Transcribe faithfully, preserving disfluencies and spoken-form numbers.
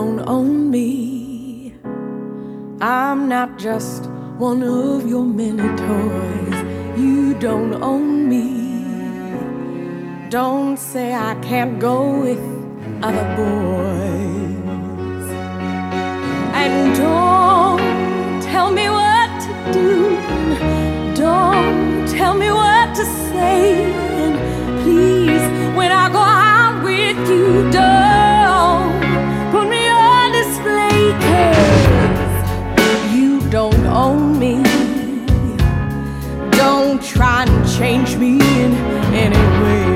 don't own me. I'm not just one of your many toys. You don't own me. Don't say I can't go with other boys. And don't tell me what to do. Don't tell me what to say. And please, when I go out with you, don't put me on display, 'cause you don't own me. Don't try and change me in any way.